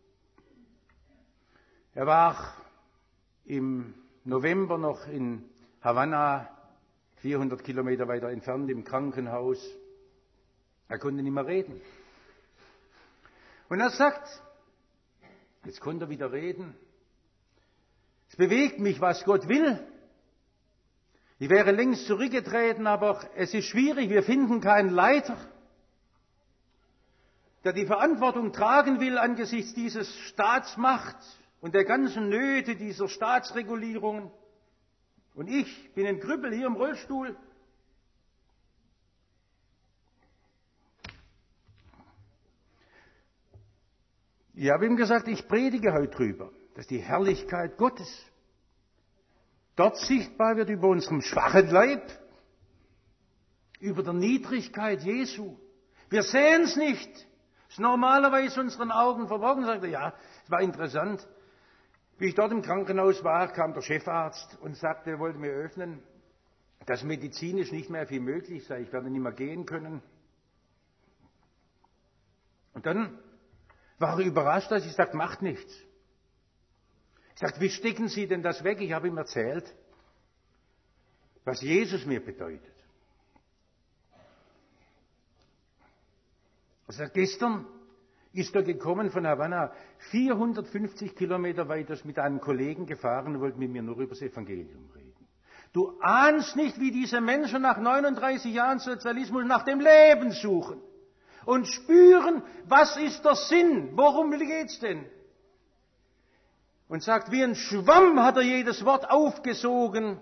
Er war im November noch in Havanna, vierhundert Kilometer weiter entfernt, im Krankenhaus. Er konnte nicht mehr reden. Und er sagt, jetzt konnte er wieder reden, es bewegt mich, was Gott will. Ich wäre längst zurückgetreten, aber es ist schwierig, wir finden keinen Leiter, der die Verantwortung tragen will angesichts dieses Staatsmacht und der ganzen Nöte dieser Staatsregulierungen. Und ich bin ein Krüppel hier im Rollstuhl. Ich habe ihm gesagt, ich predige heute drüber, dass die Herrlichkeit Gottes dort sichtbar wird über unserem schwachen Leib, über der Niedrigkeit Jesu. Wir sehen es nicht. Es ist normalerweise unseren Augen verborgen. Sagte, ja, es war interessant. Wie ich dort im Krankenhaus war, kam der Chefarzt und sagte, er wollte mir öffnen, dass medizinisch nicht mehr viel möglich sei. Ich werde nicht mehr gehen können. Und dann war er überrascht, dass ich sagte, macht nichts. Ich sagte, wie stecken Sie denn das weg? Ich habe ihm erzählt, was Jesus mir bedeutet. Er sagt, gestern ist er gekommen von Havanna, vierhundertfünfzig Kilometer weit, ist mit einem Kollegen gefahren und wollte mit mir nur über das Evangelium reden. Du ahnst nicht, wie diese Menschen nach neununddreißig Jahren Sozialismus nach dem Leben suchen und spüren, was ist der Sinn, worum geht's denn? Und sagt, wie ein Schwamm hat er jedes Wort aufgesogen.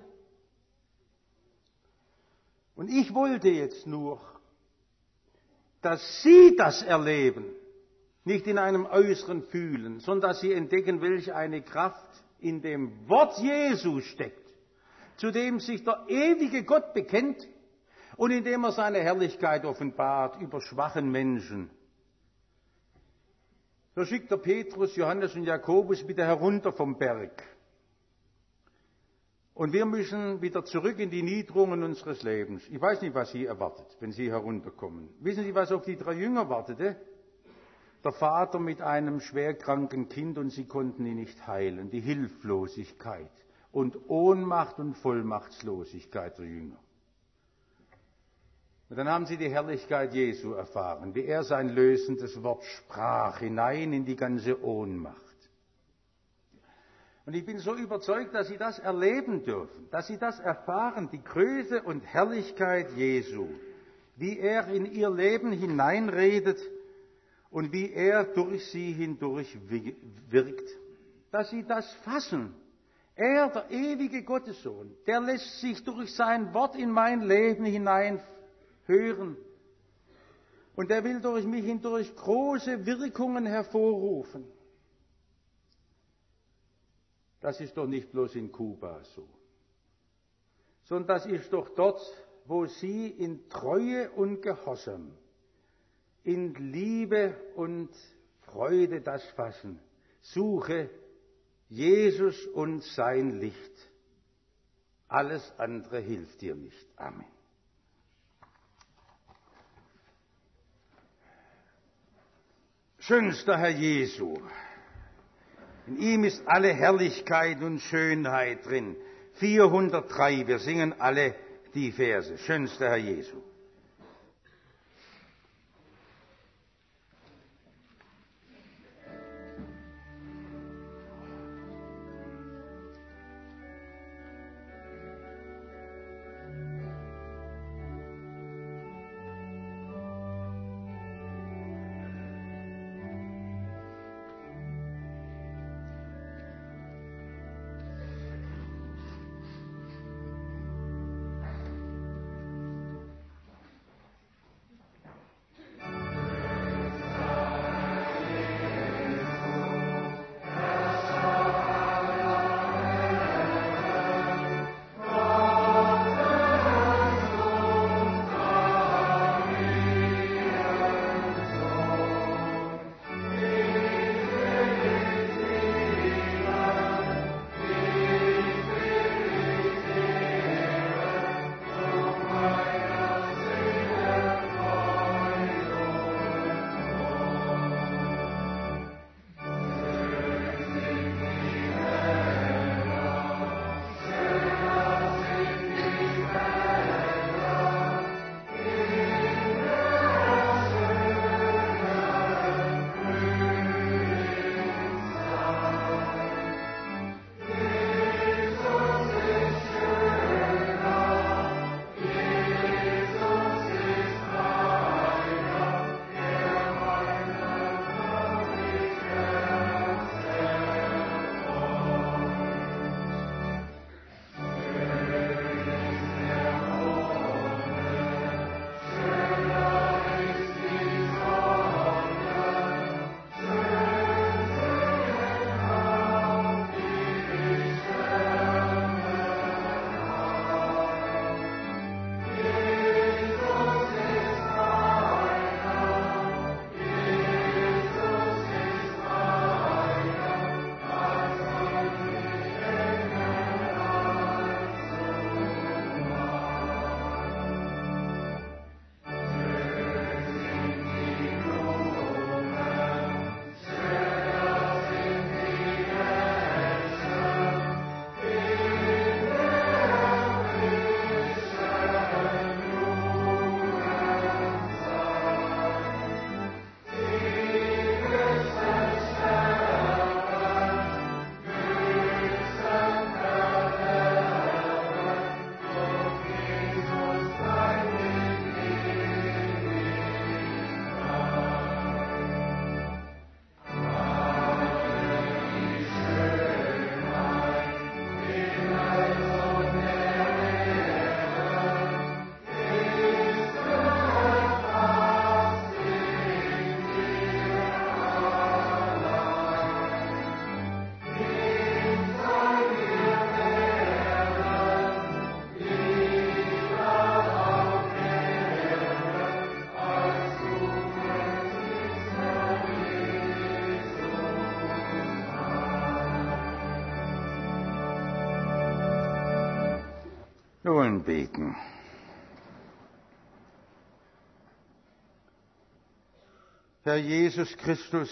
Und ich wollte jetzt nur, dass Sie das erleben, nicht in einem äußeren Fühlen, sondern dass Sie entdecken, welche eine Kraft in dem Wort Jesu steckt, zu dem sich der ewige Gott bekennt und in dem er seine Herrlichkeit offenbart über schwachen Menschen. So schickt er Petrus, Johannes und Jakobus wieder herunter vom Berg. Und wir müssen wieder zurück in die Niederungen unseres Lebens. Ich weiß nicht, was Sie erwartet, wenn Sie herunterkommen. Wissen Sie, was auf die drei Jünger wartete? Der Vater mit einem schwerkranken Kind und sie konnten ihn nicht heilen. Die Hilflosigkeit und Ohnmacht und Vollmachtslosigkeit der Jünger. Und dann haben sie die Herrlichkeit Jesu erfahren, wie er sein lösendes Wort sprach, hinein in die ganze Ohnmacht. Und ich bin so überzeugt, dass Sie das erleben dürfen, dass Sie das erfahren, die Größe und Herrlichkeit Jesu, wie er in Ihr Leben hineinredet und wie er durch Sie hindurch wirkt, dass Sie das fassen. Er, der ewige Gottessohn, der lässt sich durch sein Wort in mein Leben hinein hören. Und er will durch mich hindurch große Wirkungen hervorrufen. Das ist doch nicht bloß in Kuba so, sondern das ist doch dort, wo Sie in Treue und Gehorsam, in Liebe und Freude das fassen. Suche Jesus und sein Licht. Alles andere hilft dir nicht. Amen. Schönster Herr Jesu, in ihm ist alle Herrlichkeit und Schönheit drin. vierhundertdrei, wir singen alle die Verse. Schönster Herr Jesu. Wir wollen beten. Herr Jesus Christus,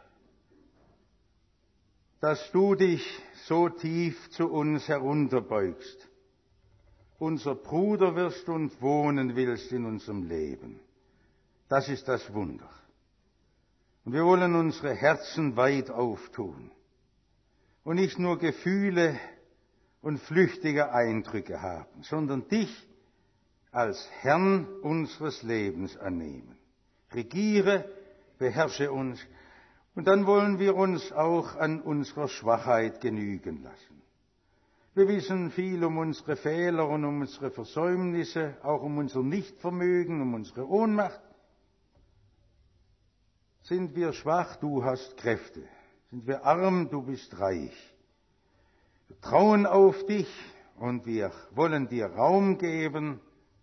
dass du dich so tief zu uns herunterbeugst, unser Bruder wirst und wohnen willst in unserem Leben. Das ist das Wunder. Und wir wollen unsere Herzen weit auftun und nicht nur Gefühle und flüchtige Eindrücke haben, sondern dich als Herrn unseres Lebens annehmen. Regiere, beherrsche uns, und dann wollen wir uns auch an unserer Schwachheit genügen lassen. Wir wissen viel um unsere Fehler und um unsere Versäumnisse, auch um unser Nichtvermögen, um unsere Ohnmacht. Sind wir schwach, du hast Kräfte. Sind wir arm, du bist reich. Wir trauen auf dich und wir wollen dir Raum geben.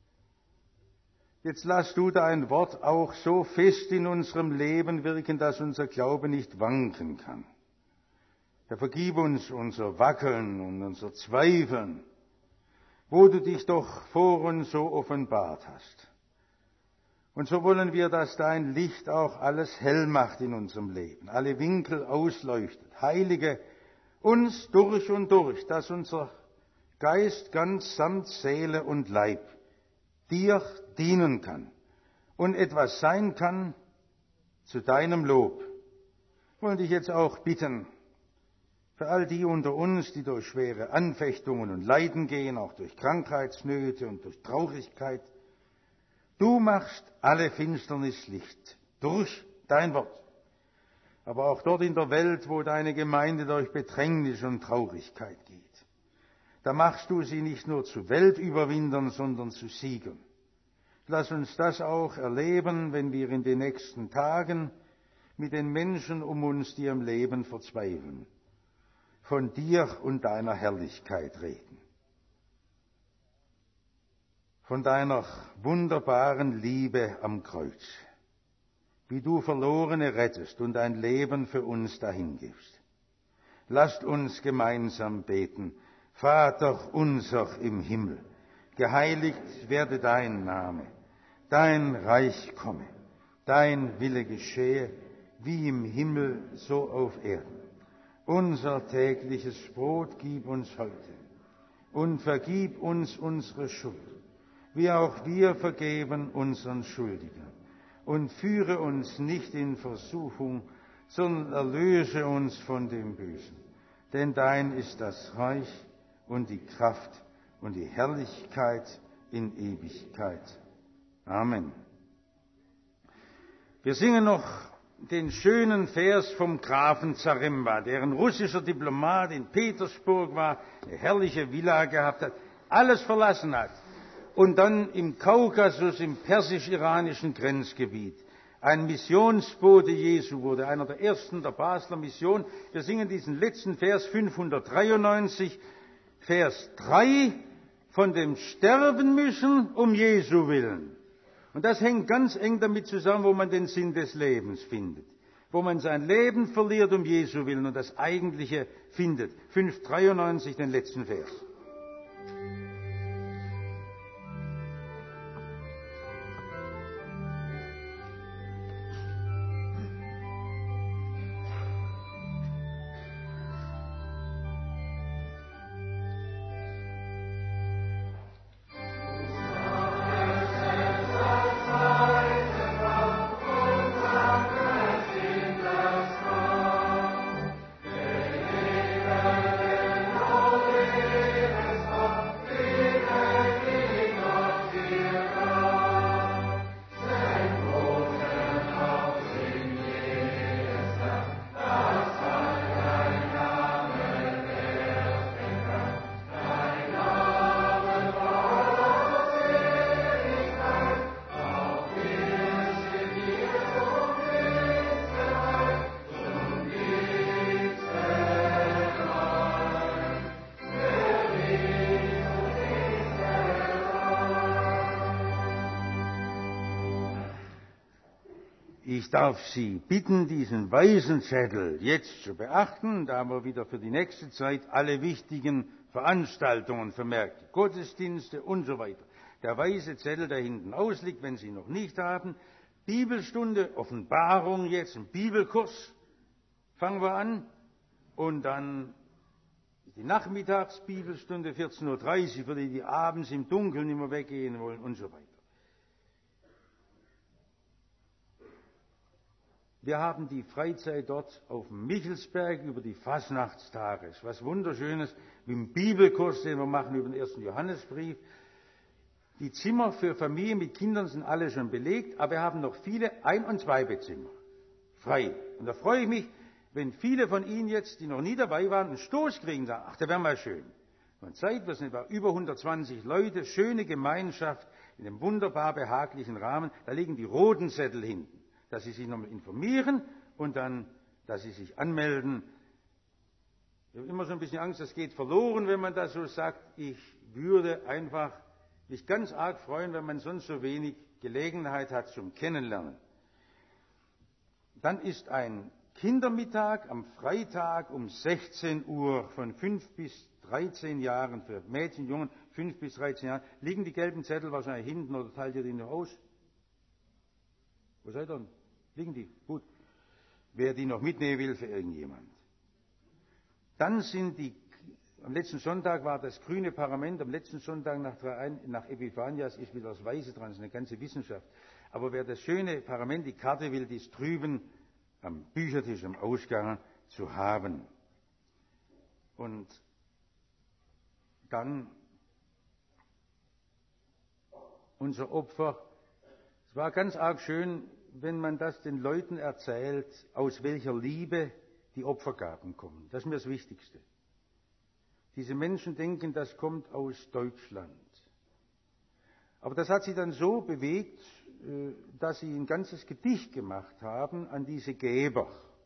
Jetzt lass du dein Wort auch so fest in unserem Leben wirken, dass unser Glaube nicht wanken kann. Herr, vergib uns unser Wackeln und unser Zweifeln, wo du dich doch vor uns so offenbart hast. Und so wollen wir, dass dein Licht auch alles hell macht in unserem Leben, alle Winkel ausleuchtet, heilige uns durch und durch, dass unser Geist ganz samt Seele und Leib dir dienen kann und etwas sein kann zu deinem Lob. Wir wollen dich jetzt auch bitten, für all die unter uns, die durch schwere Anfechtungen und Leiden gehen, auch durch Krankheitsnöte und durch Traurigkeit, du machst alle Finsternis Licht durch dein Wort. Aber auch dort in der Welt, wo deine Gemeinde durch Bedrängnis und Traurigkeit geht, da machst du sie nicht nur zu Weltüberwindern, sondern zu Siegern. Lass uns das auch erleben, wenn wir in den nächsten Tagen mit den Menschen um uns, die am Leben verzweifeln, von dir und deiner Herrlichkeit reden. Von deiner wunderbaren Liebe am Kreuz, wie du Verlorene rettest und dein Leben für uns dahingibst. Lasst uns gemeinsam beten. Vater unser im Himmel, geheiligt werde dein Name, dein Reich komme, dein Wille geschehe, wie im Himmel so auf Erden. Unser tägliches Brot gib uns heute und vergib uns unsere Schuld, wie auch wir vergeben unseren Schuldigen. Und führe uns nicht in Versuchung, sondern erlöse uns von dem Bösen. Denn dein ist das Reich und die Kraft und die Herrlichkeit in Ewigkeit. Amen. Wir singen noch den schönen Vers vom Grafen Zaremba, der ein russischer Diplomat in Petersburg war, eine herrliche Villa gehabt hat, alles verlassen hat und dann im Kaukasus, im persisch-iranischen Grenzgebiet, ein Missionsbote Jesu wurde, einer der ersten der Basler Mission. Wir singen diesen letzten Vers fünfhundertdreiundneunzig, Vers drei, von dem Sterben müssen um Jesu willen. Und das hängt ganz eng damit zusammen, wo man den Sinn des Lebens findet. Wo man sein Leben verliert um Jesu willen und das Eigentliche findet. fünfhundertdreiundneunzig, den letzten Vers. Ich darf Sie bitten, diesen weißen Zettel jetzt zu beachten, da wir wieder für die nächste Zeit alle wichtigen Veranstaltungen vermerkt, Gottesdienste und so weiter. Der weiße Zettel, der hinten ausliegt, wenn Sie ihn noch nicht haben. Bibelstunde, Offenbarung jetzt, ein Bibelkurs, fangen wir an. Und dann die Nachmittagsbibelstunde, vierzehn Uhr dreißig, für die, die abends im Dunkeln nicht mehr weggehen wollen und so weiter. Wir haben die Freizeit dort auf dem Michelsberg über die Fasnachtstage. Das ist was Wunderschönes, wie ein Bibelkurs, den wir machen über den ersten Johannesbrief. Die Zimmer für Familien mit Kindern sind alle schon belegt, aber wir haben noch viele Ein- und Zweibettzimmer frei. Und da freue ich mich, wenn viele von Ihnen jetzt, die noch nie dabei waren, einen Stoß kriegen und sagen, ach, das wäre mal schön. Und Zeit, wir sind etwa über hundertzwanzig Leute, schöne Gemeinschaft in einem wunderbar behaglichen Rahmen. Da liegen die roten Zettel hinten, dass Sie sich nochmal informieren und dann, dass Sie sich anmelden. Ich habe immer so ein bisschen Angst, das geht verloren, wenn man das so sagt. Ich würde einfach mich ganz arg freuen, wenn man sonst so wenig Gelegenheit hat zum Kennenlernen. Dann ist ein Kindermittag am Freitag um sechzehn Uhr von fünf bis dreizehn Jahren für Mädchen, Jungen, fünf bis dreizehn Jahre. Liegen die gelben Zettel wahrscheinlich hinten oder teilt ihr die noch aus? Wo seid ihr? Liegen die? Gut. Wer die noch mitnehmen will für irgendjemand. Dann sind die, am letzten Sonntag war das grüne Parament, am letzten Sonntag nach, nach Epiphanias ist wieder das Weiße dran, das ist eine ganze Wissenschaft. Aber wer das schöne Parament, die Karte will, die ist drüben am Büchertisch, am Ausgang zu haben. Und dann unser Opfer. Es war ganz arg schön, wenn man das den Leuten erzählt, aus welcher Liebe die Opfergaben kommen. Das ist mir das Wichtigste. Diese Menschen denken, das kommt aus Deutschland. Aber das hat sie dann so bewegt, dass sie ein ganzes Gedicht gemacht haben an diese Geber.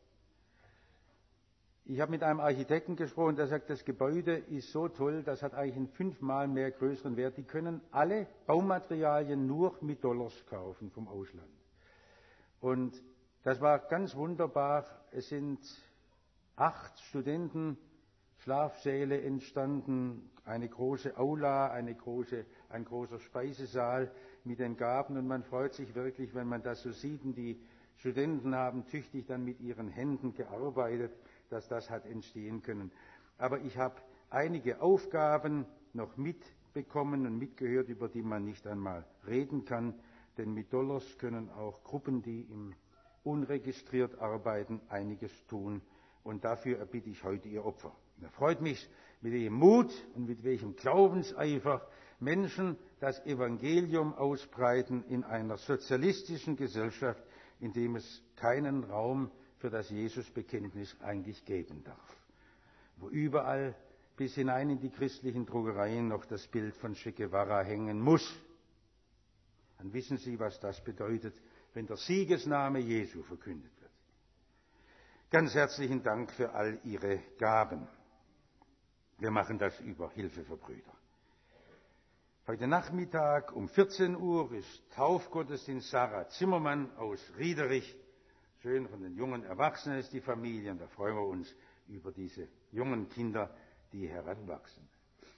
Ich habe mit einem Architekten gesprochen, der sagt, das Gebäude ist so toll, das hat eigentlich einen fünfmal mehr größeren Wert. Die können alle Baumaterialien nur mit Dollars kaufen vom Ausland. Und das war ganz wunderbar. Es sind acht Studenten, Schlafsäle entstanden, eine große Aula, eine große, ein großer Speisesaal mit den Gaben. Und man freut sich wirklich, wenn man das so sieht. Und die Studenten haben tüchtig dann mit ihren Händen gearbeitet, dass das hat entstehen können. Aber ich habe einige Aufgaben noch mitbekommen und mitgehört, über die man nicht einmal reden kann. Denn mit Dollars können auch Gruppen, die im unregistriert arbeiten, einiges tun. Und dafür erbitte ich heute Ihr Opfer. Da freut mich, mit welchem Mut und mit welchem Glaubenseifer Menschen das Evangelium ausbreiten in einer sozialistischen Gesellschaft, in dem es keinen Raum für das Jesusbekenntnis eigentlich geben darf. Wo überall bis hinein in die christlichen Druckereien noch das Bild von Che Guevara hängen muss. Dann wissen Sie, was das bedeutet, wenn der Siegesname Jesu verkündet wird. Ganz herzlichen Dank für all Ihre Gaben. Wir machen das über Hilfe für Brüder. Heute Nachmittag um vierzehn Uhr ist Taufgottesdienst. Sarah Zimmermann aus Riederich. Schön, von den jungen Erwachsenen ist die Familie. Und da freuen wir uns über diese jungen Kinder, die heranwachsen.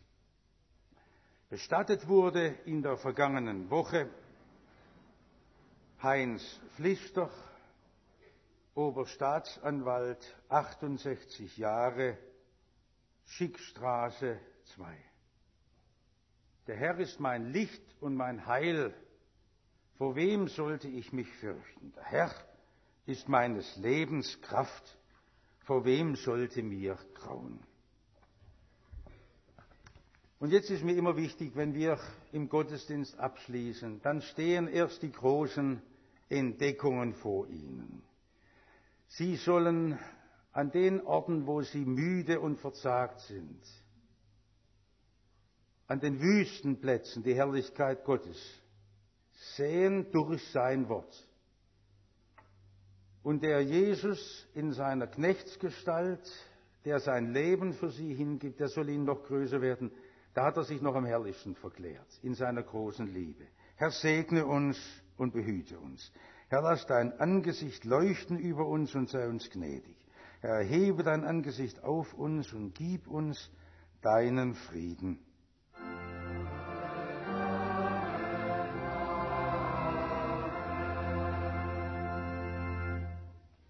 Bestattet wurde in der vergangenen Woche Heinz Pflichter, Oberstaatsanwalt, achtundsechzig Jahre, Schickstraße zwei. Der Herr ist mein Licht und mein Heil. Vor wem sollte ich mich fürchten? Der Herr ist meines Lebens Kraft. Vor wem sollte mir grauen? Und jetzt ist mir immer wichtig, wenn wir im Gottesdienst abschließen, dann stehen erst die großen Entdeckungen vor Ihnen. Sie sollen an den Orten, wo Sie müde und verzagt sind, an den Wüstenplätzen die Herrlichkeit Gottes sehen durch sein Wort. Und der Jesus in seiner Knechtsgestalt, der sein Leben für Sie hingibt, der soll Ihnen noch größer werden. Da hat er sich noch am herrlichsten verklärt, in seiner großen Liebe. Herr, segne uns und behüte uns. Herr, lass dein Angesicht leuchten über uns und sei uns gnädig. Herr, erhebe dein Angesicht auf uns und gib uns deinen Frieden.